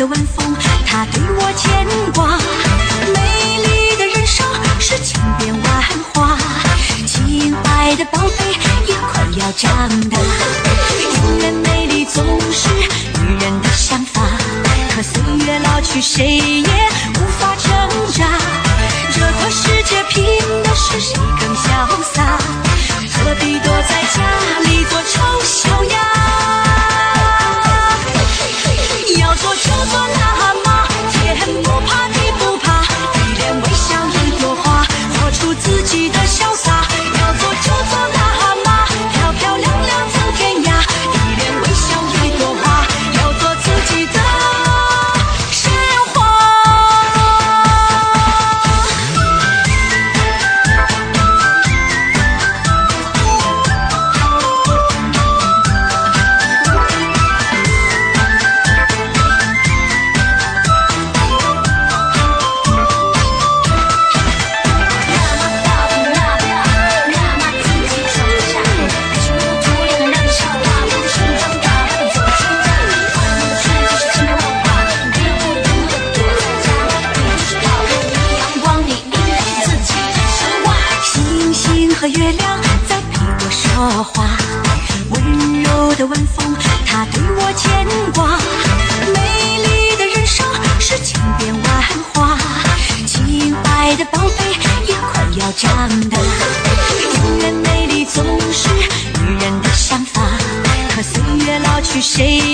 晚风，它对我牵挂。美丽的人生是千变万化，亲爱的宝贝也快要长大。永远美丽总是女人的想法，可岁月老去，谁也无法挣扎。这个世界拼的是谁更潇洒，何必躲在家里做丑小鸭？要做就做辣妈，天不怕地不怕，一脸微笑一朵花，活出自己的潇洒。要做就做辣妈，漂漂亮亮走天涯，一脸微笑一朵花，要做自己的神话。和月亮在陪我说话，温柔的晚风，它对我牵挂。美丽的人生是千变万化，亲爱的宝贝也快要长大。永远美丽总是女人的想法，可岁月老去，谁